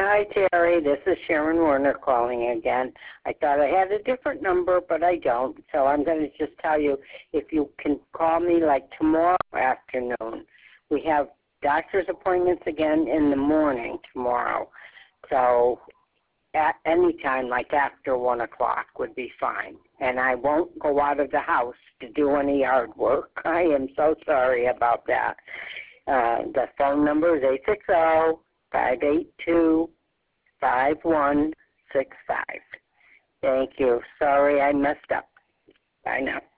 Hi, Terry. This is Sharon Warner calling again. I thought I had a different number, but I don't. So I'm going to just tell you, if you can call me like tomorrow afternoon. We have doctor's appointments again in the morning tomorrow. So at any time, like after 1 o'clock would be fine. And I won't go out of the house to do any yard work. I am so sorry about that. The phone number is 860-582-5165. Thank you. Sorry I messed up. Bye now.